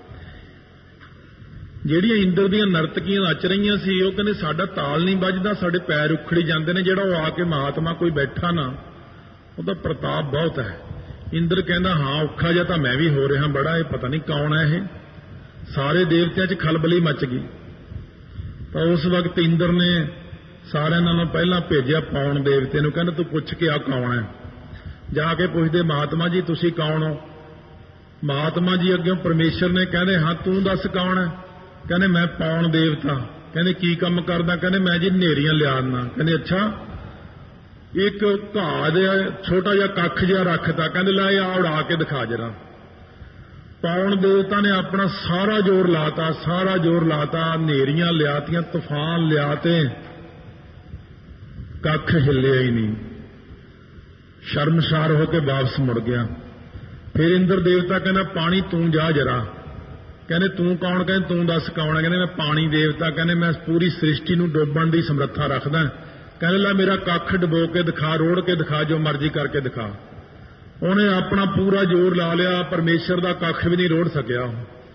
ਜਿਹੜੀਆਂ ਇੰਦਰ ਦੀਆਂ ਨਰਤਕੀਆਂ ਨੱਚ ਰਹੀਆਂ ਸੀ, ਉਹ ਕਹਿੰਦੇ ਸਾਡਾ ਤਾਲ ਨਹੀਂ ਵੱਜਦਾ, ਸਾਡੇ ਪੈਰ ਉਖੜੀ ਜਾਂਦੇ ਨੇ। ਜਿਹੜਾ ਉਹ ਆ ਕੇ ਮਹਾਤਮਾ ਕੋਈ ਬੈਠਾ ਨਾ, ਉਹਦਾ ਪ੍ਰਤਾਪ ਬਹੁਤ ਹੈ। ਇੰਦਰ ਕਹਿੰਦਾ ਹਾਂ ਔਖਾ ਜਿਹਾ ਤਾਂ ਮੈਂ ਵੀ ਹੋ ਰਿਹਾ ਬੜਾ, ਇਹ ਪਤਾ ਨਹੀਂ ਕੌਣ ਹੈ ਇਹ। ਸਾਰੇ ਦੇਵਤਿਆਂ 'ਚ ਖਲਬਲੀ ਮਚ ਗਈ। ਤਾਂ ਉਸ ਵਕਤ ਇੰਦਰ ਨੇ ਸਾਰਿਆਂ ਨਾਲੋਂ ਪਹਿਲਾਂ ਭੇਜਿਆ ਪੌਣ ਦੇਵਤੇ ਨੂੰ, ਕਹਿੰਦਾ ਤੂੰ ਪੁੱਛ ਕੇ ਆ ਕੌਣ ਹੈ। ਜਾ ਕੇ ਪੁੱਛਦੇ ਮਹਾਤਮਾ ਜੀ ਤੁਸੀਂ ਕੌਣ ਹੋ? ਮਹਾਤਮਾ ਜੀ ਅੱਗੇ ਪਰਮੇਸ਼ਰ ਨੇ ਕਹਿੰਦੇ ਹਾਂ ਤੂੰ ਦੱਸ ਕੌਣ ਹੈ? ਕਹਿੰਦੇ ਮੈਂ ਪੌਣ ਦੇਵਤਾ। ਕਹਿੰਦੇ ਕੀ ਕੰਮ ਕਰਦਾ? ਕਹਿੰਦੇ ਮੈਂ ਜੀ ਨੇਰੀਆਂ ਲਿਆ ਦਿੰਦਾ। ਕਹਿੰਦੇ ਅੱਛਾ। ਇੱਕ ਘਾਹ ਦੇ ਛੋਟਾ ਜਿਹਾ ਕੱਖ ਜਿਹਾ ਰੱਖਤਾ, ਕਹਿੰਦੇ ਲੈ ਆ ਉਡਾ ਕੇ ਦਿਖਾ ਜਰਾ। ਪੌਣ ਦੇਵਤਾ ਨੇ ਆਪਣਾ ਸਾਰਾ ਜ਼ੋਰ ਲਾਤਾ, ਸਾਰਾ ਜ਼ੋਰ ਲਾਤਾ, ਨੇਰੀਆਂ ਲਿਆਤੀਆਂ, ਤੂਫਾਨ ਲਿਆਤੇ, ਕੱਖ ਹਿੱਲਿਆ ਹੀ ਨਹੀਂ। ਸ਼ਰਮਸਾਰ ਹੋ ਕੇ ਵਾਪਸ ਮੁੜ ਗਿਆ। ਫਿਰ ਇੰਦਰ ਦੇਵਤਾ ਕਹਿੰਦਾ ਪਾਣੀ ਤੂੰ ਜਾ ਜਰਾ। ਕਹਿੰਦੇ ਤੂੰ ਕੌਣ? ਕਹਿੰਦੇ ਤੂੰ ਦੱਸ ਕੌਣ ਹੈ? ਕਹਿੰਦੇ ਮੈਂ ਪਾਣੀ ਦੇਵਤਾ। ਕਹਿੰਦੇ ਮੈਂ ਪੂਰੀ ਸ੍ਰਿਸ਼ਟੀ ਨੂੰ ਡੋਬਣ ਦੀ ਸਮਰੱਥਾ ਰੱਖਦਾ। ਕਹਿੰਦੇ ਲੈ ਮੇਰਾ ਕੱਖ ਡਬੋ ਕੇ ਦਿਖਾ, ਰੋੜ ਕੇ ਦਿਖਾ, ਜੋ ਮਰਜ਼ੀ ਕਰਕੇ ਦਿਖਾ। ਉਹਨੇ ਆਪਣਾ ਪੂਰਾ ਜ਼ੋਰ ਲਾ ਲਿਆ, ਪਰਮੇਸ਼ਰ ਦਾ ਕੱਖ ਵੀ ਨਹੀਂ ਰੋੜ ਸਕਿਆ।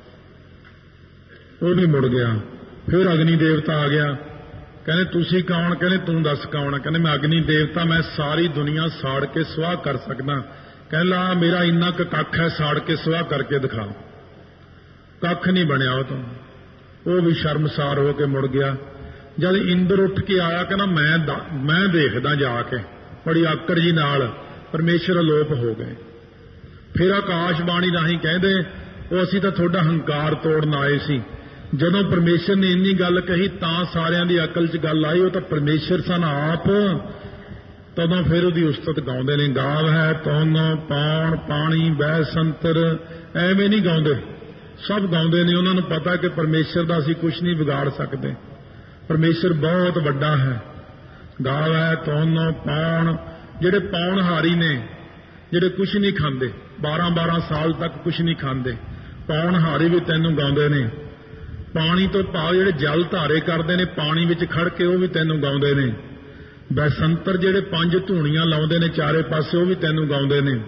ਉਹ ਵੀ ਮੁੜ ਗਿਆ। ਫਿਰ ਅਗਨੀ ਦੇਵਤਾ ਆ ਗਿਆ। ਕਹਿੰਦੇ ਤੁਸੀਂ ਕੌਣ? ਕਹਿੰਦੇ ਤੂੰ ਦੱਸ ਕੌਣ ਹੈ? ਕਹਿੰਦੇ ਮੈਂ ਅਗਨੀ ਦੇਵਤਾ, ਮੈਂ ਸਾਰੀ ਦੁਨੀਆ ਸਾੜ ਕੇ ਸੁਆਹ ਕਰ ਸਕਦਾ। ਕਹਿੰਦਾ ਲਾ ਮੇਰਾ ਇੰਨਾ ਕੁ ਕੱਖ ਹੈ, ਸਾੜ ਕੇ ਸੁਆਹ ਕਰਕੇ ਦਿਖਾ। ਕੱਖ ਨਹੀਂ ਬਣਿਆ ਉਹ ਤੋਂ। ਉਹ ਵੀ ਸ਼ਰਮਸਾਰ ਹੋ ਕੇ ਮੁੜ ਗਿਆ। ਜਦ ਇੰਦਰ ਉੱਠ ਕੇ ਆਇਆ ਕਹਿੰਦਾ ਮੈਂ ਮੈਂ ਦੇਖਦਾ ਜਾ ਕੇ, ਬੜੀ ਆਕੜ ਜੀ ਨਾਲ ਪਰਮੇਸ਼ਰ ਅਲੋਪ ਹੋ ਗਏ। ਫਿਰ ਆਕਾਸ਼ਬਾਣੀ ਰਾਹੀਂ ਕਹਿੰਦੇ ਉਹ ਅਸੀਂ ਤਾਂ ਤੁਹਾਡਾ ਹੰਕਾਰ ਤੋੜਨ ਆਏ ਸੀ। ਜਦੋਂ ਪਰਮੇਸ਼ਰ ਨੇ ਇੰਨੀ ਗੱਲ ਕਹੀ ਤਾਂ ਸਾਰਿਆਂ ਦੀ ਅਕਲ 'ਚ ਗੱਲ ਆਈ, ਉਹ ਤਾਂ ਪਰਮੇਸ਼ਰ ਸਨ ਆਪ। तदों फिर उहदी उस्तत गाउंदे ने। गाव है तुन पौण पाणी बह संतर, एवें नहीं गाउंदे, सब गाउंदे ने। उन्हां नूं पता कि परमेश्वर दा असीं कुछ नहीं बिगाड़ सकते, परमेश्वर बहुत वड्डा है। गाव है तुन पौण, जिहड़े पौणहारी ने, जिहड़े कुछ नहीं खांदे, बारह बारह साल तक कुछ नहीं खांदे, पौणहारी भी तैनूं गाउंदे ने। पानी तो भाव जिहड़े जल धारे करदे ने, पानी विच खड़ के, वो भी तैनूं गाउंदे ने। बैसंतर जिहड़े पंज धूणियां लाउंदे ने चारे पासे, वो भी तैनूं गाउंदे ने।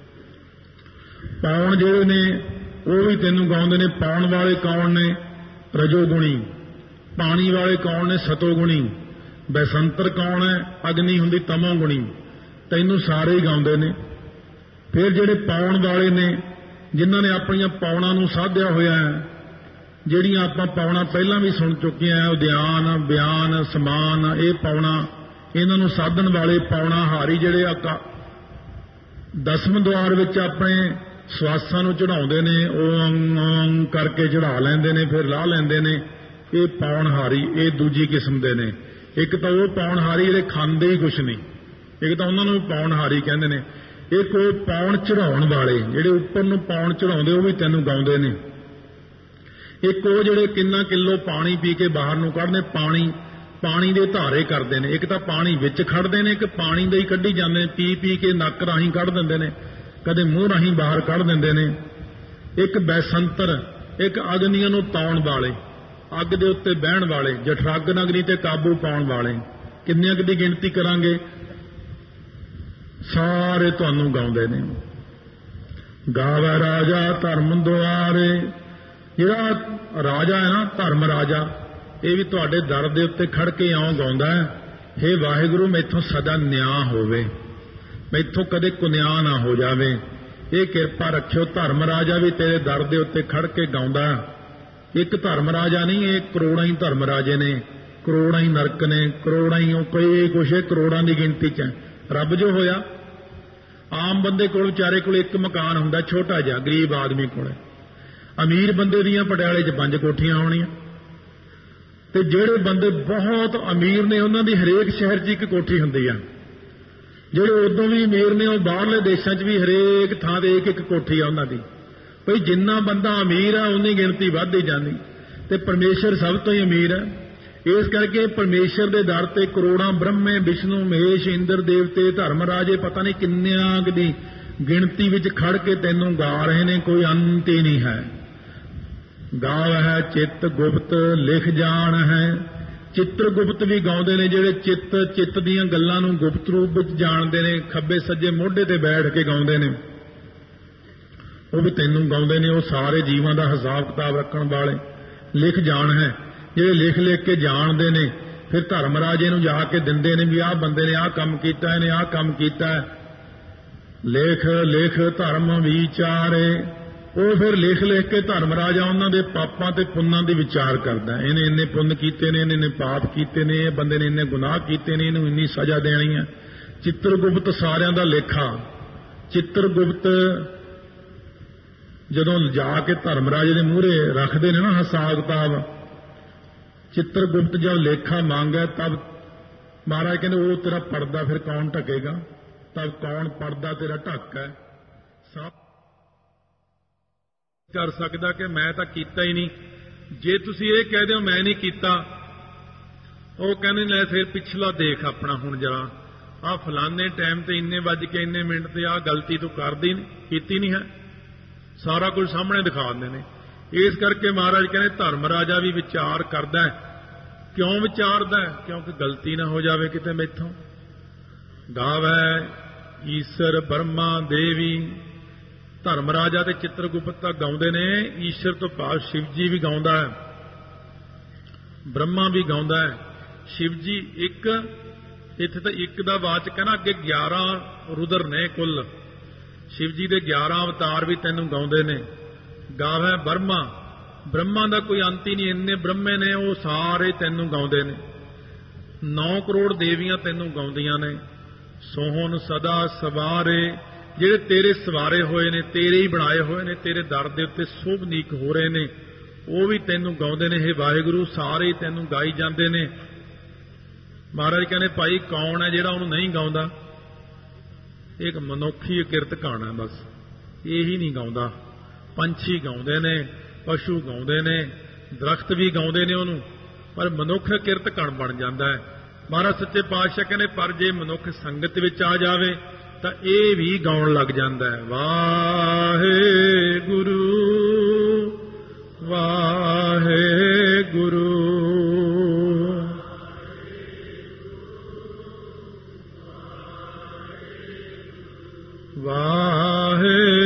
पौण जिहड़े ने वो भी तैनूं गाउंदे ने। पौण वाले कौन ने? रजोगुणी। पानी वाले कौन ने? सतोगुणी। बैसंतर कौन है? अग्नि हुंदी तमोगुणी। तैनूं सारे ही गाउंदे ने। फिर जिहड़े पौण वाले ने, जिन्हां ने अपणियां पौणां नूं साधिया होया है, ਜਿਹੜੀਆਂ ਆਪਾਂ ਪਾਉਣਾ ਪਹਿਲਾਂ ਵੀ ਸੁਣ ਚੁੱਕੇ ਆ, ਉਦਿਆਨ ਬਿਆਨ ਸਮਾਨ, ਇਹ ਪਾਉਣਾ, ਇਹਨਾਂ ਨੂੰ ਸਾਧਨ ਵਾਲੇ ਪਾਉਣਾ ਹਾਰੀ ਜਿਹੜੇ ਆ ਦਸਮ ਦੁਆਰ ਵਿੱਚ ਆਪਣੇ ਸਵਾਸਾਂ ਨੂੰ ਚੜਾਉਂਦੇ ਨੇ, ਓਮ ਓਮ ਕਰਕੇ ਚੜਾ ਲੈਂਦੇ ਨੇ, ਫਿਰ ਲਾਹ ਲੈਂਦੇ ਨੇ, ਇਹ ਪਾਉਣਹਾਰੀ। ਇਹ ਦੂਜੀ ਕਿਸਮ ਦੇ ਨੇ। ਇੱਕ ਤਾਂ ਉਹ ਪਾਉਣਹਾਰੀ ਜਿਹੜੇ ਖਾਂਦੇ ਹੀ ਕੁਛ ਨਹੀਂ, ਇੱਕ ਤਾਂ ਉਹਨਾਂ ਨੂੰ ਪਾਉਣਹਾਰੀ ਕਹਿੰਦੇ ਨੇ। ਇੱਕ ਉਹ ਪਾਉਣ ਚੜਾਉਣ ਵਾਲੇ, ਜਿਹੜੇ ਉੱਪਰ ਨੂੰ ਪਾਉਣ ਚੜਾਉਂਦੇ, ਉਹ ਵੀ ਤੈਨੂੰ ਗਾਉਂਦੇ ਨੇ। ਇੱਕ ਉਹ ਜਿਹੜੇ ਕਿੰਨਾ ਕਿਲੋ ਪਾਣੀ ਪੀ ਕੇ ਬਾਹਰ ਨੂੰ ਕੱਢਦੇ, ਪਾਣੀ ਪਾਣੀ ਦੇ ਧਾਰੇ ਕਰਦੇ ਨੇ। ਇੱਕ ਤਾਂ ਪਾਣੀ ਵਿੱਚ ਖੜਦੇ ਨੇ, ਇੱਕ ਪਾਣੀ ਦੇ ਹੀ ਕੱਢੀ ਜਾਂਦੇ ਨੇ, ਪੀ ਪੀ ਕੇ ਨੱਕ ਰਾਹੀਂ ਕੱਢ ਦਿੰਦੇ ਨੇ, ਕਦੇ ਮੂੰਹ ਰਾਹੀਂ ਬਾਹਰ ਕੱਢ ਦਿੰਦੇ ਨੇ। ਇੱਕ ਬੈਸੰਤਰ, ਇੱਕ ਅਗਨੀਆਂ ਨੂੰ ਤਾਉਣ ਵਾਲੇ, ਅੱਗ ਦੇ ਉੱਤੇ ਬਹਿਣ ਵਾਲੇ, ਜਠਰੱਗ ਨਗਰੀ ਤੇ ਕਾਬੂ ਪਾਉਣ ਵਾਲੇ। ਕਿੰਨੇ ਕੁ ਦੀ ਗਿਣਤੀ ਕਰਾਂਗੇ, ਸਾਰੇ ਤੁਹਾਨੂੰ ਗਾਉਂਦੇ ਨੇ। ਗਾਵੇ ਰਾਜਾ ਧਰਮ ਦੁਆਰੇ, ਜਿਹੜਾ ਰਾਜਾ ਹੈ ਨਾ, ਧਰਮ ਰਾਜਾ, ਇਹ ਵੀ ਤੁਹਾਡੇ ਦਰ ਦੇ ਉੱਤੇ ਖੜ ਕੇ ਇਉਂ ਗਾਉਂਦਾ ਹੈ, ਹੇ ਵਾਹਿਗੁਰੂ ਮੈਥੋਂ ਸਦਾ ਨਿਆਂ ਹੋਵੇ, ਮੈਥੋਂ ਕਦੇ ਕੁਨਿਆਂ ਨਾ ਹੋ ਜਾਵੇ, ਇਹ ਕਿਰਪਾ ਰੱਖਿਓ। ਧਰਮ ਰਾਜਾ ਵੀ ਤੇਰੇ ਦਰ ਦੇ ਉੱਤੇ ਖੜ ਕੇ ਗਾਉਂਦਾ। ਇੱਕ ਧਰਮ ਰਾਜਾ ਨਹੀਂ, ਇਹ ਕਰੋੜਾਂ ਹੀ ਧਰਮ ਰਾਜੇ ਨੇ, ਕਰੋੜਾਂ ਹੀ ਨਰਕ ਨੇ, ਕਰੋੜਾਂ ਹੀ ਕਈ ਕੁਛ, ਕਰੋੜਾਂ ਦੀ ਗਿਣਤੀ 'ਚ। ਰੱਬ ਜੋ ਹੋਇਆ, ਆਮ ਬੰਦੇ ਕੋਲ ਵਿਚਾਰੇ ਕੋਲ ਇੱਕ ਮਕਾਨ ਹੁੰਦਾ ਛੋਟਾ ਜਿਹਾ, ਗਰੀਬ ਆਦਮੀ ਕੋਲ। ਅਮੀਰ ਬੰਦੇ ਦੀਆਂ ਪਟਿਆਲੇ 'ਚ ਪੰਜ ਕੋਠੀਆਂ ਹੋਣੀਆਂ, ਤੇ ਜਿਹੜੇ ਬੰਦੇ ਬਹੁਤ ਅਮੀਰ ਨੇ ਉਹਨਾਂ ਦੀ ਹਰੇਕ ਸ਼ਹਿਰ 'ਚ ਇੱਕ ਕੋਠੀ ਹੁੰਦੀ ਆ। ਜਿਹੜੇ ਉਦੋਂ ਵੀ ਅਮੀਰ ਨੇ ਉਹ ਬਾਹਰਲੇ ਦੇਸ਼ਾਂ 'ਚ ਵੀ ਹਰੇਕ ਥਾਂ ਤੇ ਇੱਕ ਇੱਕ ਕੋਠੀ ਆ ਉਹਨਾਂ ਦੀ। ਭਈ ਜਿੰਨਾ ਬੰਦਾ ਅਮੀਰ ਆ ਉਨੀ ਗਿਣਤੀ ਵੱਧਦੀ ਜਾਂਦੀ, ਤੇ ਪਰਮੇਸ਼ਰ ਸਭ ਤੋਂ ਹੀ ਅਮੀਰ ਹੈ। ਇਸ ਕਰਕੇ ਪਰਮੇਸ਼ਰ ਦੇ ਦਰ ਤੇ ਕਰੋੜਾਂ ਬ੍ਰਹਮੇ, ਵਿਸ਼ਨੂੰ, ਮਹੇਸ਼, ਇੰਦਰ ਦੇਵਤੇ, ਧਰਮ ਰਾਜੇ, ਪਤਾ ਨਹੀਂ ਕਿੰਨਿਆਂ ਦੀ ਗਿਣਤੀ ਵਿੱਚ ਖੜ ਕੇ ਤੈਨੂੰ ਗਾ ਰਹੇ ਨੇ, ਕੋਈ ਅੰਤ ਹੀ ਨਹੀਂ ਹੈ। ਗਾਵ ਹੈ ਚਿੱਤ ਗੁਪਤ ਲਿਖ ਜਾਣ ਹੈ। ਚਿੱਤਰ ਗੁਪਤ ਵੀ ਗਾਉਂਦੇ ਨੇ, ਜਿਹੜੇ ਚਿੱਤ ਚਿੱਤ ਦੀਆਂ ਗੱਲਾਂ ਨੂੰ ਗੁਪਤ ਰੂਪ ਵਿੱਚ ਜਾਣਦੇ ਨੇ, ਖੱਬੇ ਸੱਜੇ ਮੋਢੇ ਤੇ ਬੈਠ ਕੇ ਗਾਉਂਦੇ ਨੇ, ਉਹ ਵੀ ਤੈਨੂੰ ਗਾਉਂਦੇ ਨੇ। ਉਹ ਸਾਰੇ ਜੀਵਾਂ ਦਾ ਹਿਸਾਬ ਕਿਤਾਬ ਰੱਖਣ ਵਾਲੇ ਲਿਖ ਜਾਣ ਹੈ, ਜਿਹੜੇ ਲਿਖ ਲਿਖ ਕੇ ਜਾਣਦੇ ਨੇ, ਫਿਰ ਧਰਮ ਰਾਜੇ ਨੂੰ ਜਾ ਕੇ ਦਿੰਦੇ ਨੇ ਵੀ ਆਹ ਬੰਦੇ ਨੇ ਆਹ ਕੰਮ ਕੀਤਾ, ਇਹਨੇ ਆਹ ਕੰਮ ਕੀਤਾ। ਲੇਖ ਲੇਖ ਧਰਮ ਵਿਚਾਰੇ, ਉਹ ਫਿਰ ਲਿਖ ਲਿਖ ਕੇ ਧਰਮ ਰਾਜਾ ਉਹਨਾਂ ਦੇ ਪਾਪਾਂ ਤੇ ਪੁੰਨਾਂ ਦੇ ਵਿਚਾਰ ਕਰਦਾ। ਇਹਨੇ ਇੰਨੇ ਪੁੰਨ ਕੀਤੇ ਨੇ, ਇਹਨੇ ਇੰਨੇ ਪਾਪ ਕੀਤੇ ਨੇ, ਇਹ ਬੰਦੇ ਨੇ ਇੰਨੇ ਗੁਨਾਹ ਕੀਤੇ ਨੇ, ਇਹਨੂੰ ਇੰਨੀ ਸਜ਼ਾ ਦੇਣੀ ਹੈ। ਚਿੱਤਰਗੁਪਤ ਸਾਰਿਆਂ ਦਾ ਲੇਖਾ। ਚਿੱਤਰਗੁਪਤ ਜਦੋਂ ਜਾ ਕੇ ਧਰਮ ਰਾਜੇ ਦੇ ਮੂਹਰੇ ਰੱਖਦੇ ਨੇ ਨਾ ਹਿਸਾਬ ਕਿਤਾਬ, ਚਿੱਤਰਗੁਪਤ ਜਦ ਲੇਖਾ ਮੰਗਿਆ ਤਬ ਮਹਾਰਾਜ ਕਹਿੰਦੇ ਉਹ ਤੇਰਾ ਪਰਦਾ ਫਿਰ ਕੌਣ ਢਕੇਗਾ, ਤਬ ਕੌਣ ਪਰਦਾ ਤੇਰਾ ਢੱਕ ਹੈ। ਸਭ ਕਰ ਸਕਦਾ ਕਿ ਮੈਂ ਤਾਂ ਕੀਤਾ ਹੀ ਨਹੀਂ। ਜੇ ਤੁਸੀਂ ਇਹ ਕਹਿ ਦਿਓ ਮੈਂ ਨਹੀਂ ਕੀਤਾ, ਉਹ ਕਹਿੰਦੇ ਲੈ ਫਿਰ ਪਿਛਲਾ ਦੇਖ ਆਪਣਾ, ਹੁਣ ਜਰਾ ਆਹ ਫਲਾਨੇ ਟਾਈਮ ਤੇ ਇੰਨੇ ਵੱਜ ਕੇ ਇੰਨੇ ਮਿੰਟ ਤੇ ਆਹ ਗਲਤੀ ਤੂੰ ਕਰਦੀ ਕੀਤੀ ਨਹੀਂ ਹੈ, ਸਾਰਾ ਕੁਝ ਸਾਹਮਣੇ ਦਿਖਾ ਦਿੰਦੇ ਨੇ। ਇਸ ਕਰਕੇ ਮਹਾਰਾਜ ਕਹਿੰਦੇ ਧਰਮ ਰਾਜਾ ਵੀ ਵਿਚਾਰ ਕਰਦਾ ਹੈ। ਕਿਉਂ ਵਿਚਾਰਦਾ ਹੈ? ਕਿਉਂਕਿ ਗਲਤੀ ਨਾ ਹੋ ਜਾਵੇ ਕਿਤੇ ਮੈਥੋਂ। ਗਾਵੈ ਈਸ਼ਰ ਬ੍ਰਹਮਾ ਦੇਵੀ, ਧਰਮ ਰਾਜਾ ਤੇ ਚਿੱਤਰਗੁਪਤ ਤਾਂ ਗਾਉਂਦੇ ਨੇ। ਈਸ਼ਰ ਤੋਂ ਭਾਵ ਸ਼ਿਵ ਜੀ ਵੀ ਗਾਉਂਦਾ ਹੈ, ਬ੍ਰਹਮਾ ਵੀ ਗਾਉਂਦਾ ਹੈ, ਸ਼ਿਵ ਜੀ ਇੱਕ। ਇੱਥੇ ਤਾਂ ਇੱਕ ਦਾ ਵਾਚਕ ਹੈ ਨਾ, ਅੱਗੇ ਗਿਆਰਾਂ ਰੁਦਰ ਨੇ ਕੁੱਲ। ਸ਼ਿਵ ਜੀ ਦੇ ਗਿਆਰਾਂ ਅਵਤਾਰ ਵੀ ਤੈਨੂੰ ਗਾਉਂਦੇ ਨੇ। ਗਾਵੈ ਬ੍ਰਹਮਾ, ਬ੍ਰਹਮਾ ਦਾ ਕੋਈ ਅੰਤ ਹੀ ਨਹੀਂ, ਇੰਨੇ ਬ੍ਰਹਮੇ ਨੇ, ਉਹ ਸਾਰੇ ਤੈਨੂੰ ਗਾਉਂਦੇ ਨੇ। ਨੌ ਕਰੋੜ ਦੇਵੀਆਂ ਤੈਨੂੰ ਗਾਉਂਦੀਆਂ ਨੇ। ਸੋਹਣ ਸਦਾ ਸਵਾਰੇ, ਜਿਹੜੇ ਤੇਰੇ ਸਵਾਰੇ ਹੋਏ ਨੇ, ਤੇਰੇ ਹੀ ਬਣਾਏ ਹੋਏ ਨੇ, ਤੇਰੇ ਦਰ ਦੇ ਉੱਤੇ ਸ਼ੋਭਨੀਕ ਹੋ ਰਹੇ ਨੇ, ਉਹ ਵੀ ਤੈਨੂੰ ਗਾਉਂਦੇ ਨੇ। ਹੇ ਵਾਹਿਗੁਰੂ, ਸਾਰੇ ਤੈਨੂੰ ਗਾਈ ਜਾਂਦੇ ਨੇ। ਮਹਾਰਾਜ ਕਹਿੰਦੇ ਭਾਈ ਕੌਣ ਹੈ ਜਿਹੜਾ ਉਹਨੂੰ ਨਹੀਂ ਗਾਉਂਦਾ? ਇੱਕ ਮਨੁੱਖੀ ਕਿਰਤ ਕਾਣਾ, ਬਸ ਇਹੀ ਨਹੀਂ ਗਾਉਂਦਾ। ਪੰਛੀ ਗਾਉਂਦੇ ਨੇ, ਪਸ਼ੂ ਗਾਉਂਦੇ ਨੇ, ਦਰਖਤ ਵੀ ਗਾਉਂਦੇ ਨੇ ਉਹਨੂੰ, ਪਰ ਮਨੁੱਖ ਕਿਰਤ ਕਣ ਬਣ ਜਾਂਦਾ ਹੈ। ਮਹਾਰਾਜ ਸੱਚੇ ਪਾਤਸ਼ਾਹ ਕਹਿੰਦੇ ਪਰ ਜੇ ਮਨੁੱਖ ਸੰਗਤ ਵਿੱਚ ਆ ਜਾਵੇ ਤਾਂ ਇਹ ਵੀ ਗਾਉਣ ਲੱਗ ਜਾਂਦਾ ਹੈ। ਵਾਹਿਗੁਰੂ ਵਾਹਿਗੁਰੂ ਵਾਹਿਗੁਰੂ